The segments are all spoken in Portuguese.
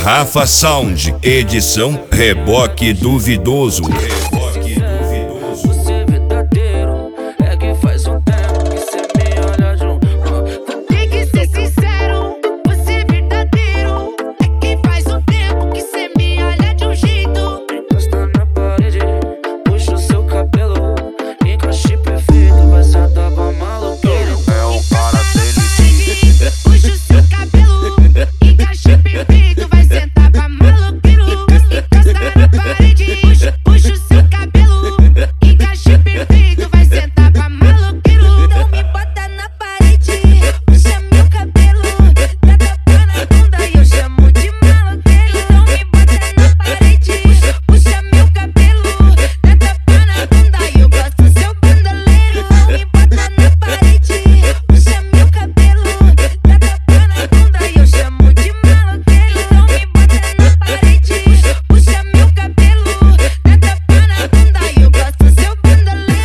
Rafa Sound, edição Reboque Duvidoso. Você é verdadeiro, é que faz um tempo que cê me olha de um. Tem que ser sincero, você é verdadeiro. É que faz um tempo que cê me olha de um jeito. Encosta na parede, puxa o seu cabelo, encaixe perfeito, vai sentar pra maloqueiro. É o cara dele. Puxa o seu cabelo, encaixe perfeito, vai sentar pra maloqueiro. Encosta na parede, puxa o seu cabelo, encaixe perfeito, vai sentar pra maloqueiro. Não me bota na parede, puxa meu cabelo, dá tapa na bunda e eu chamo de maloqueiro. Não me bota na parede, puxa meu cabelo, dá tapa na bunda e eu gosto do seu bandoleiro. Não me bota na parede, puxa meu cabelo, dá tapa na bunda e eu chamo de maloqueiro. Não me bota na parede, puxa meu cabelo, dá tapa na bunda e eu gosto do seu bandoleiro.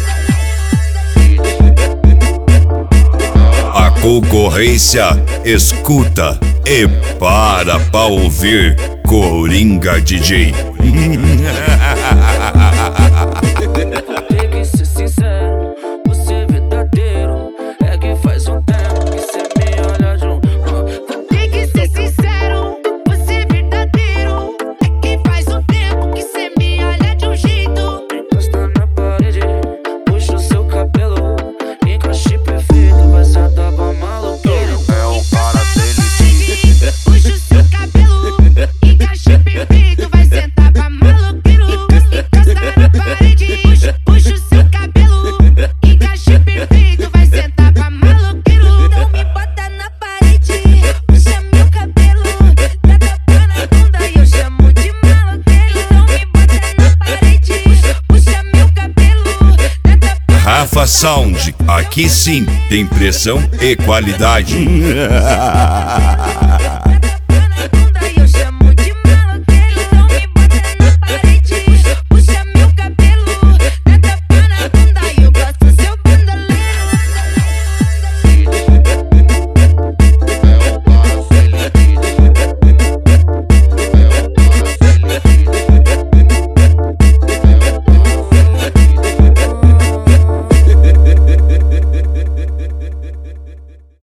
A concorrência escuta e para pra ouvir Coringa DJ. Tem que ser sincero, você é verdadeiro, é que faz um tempo que cê me olha de um. Tem que ser sincero, você é verdadeiro. É que faz um tempo que cê me olha de um jeito. Encosta na parede, puxa o seu cabelo, encaixe perfeito, vai sentar pra maloqueiro. É o cara dele. Puxa o seu cabelo, encaixe perfeito, vai sentar pra maloqueiro. Encosta na parede, puxa o seu cabelo, encaixe perfeito, vai sentar pra maloqueiro. Não me bota na parede, puxa meu cabelo, dá tapa na bunda e eu chamo de maloqueiro. Não me bota na parede, puxa meu cabelo, dá tapa. Rafa Sound, aqui sim tem pressão e qualidade.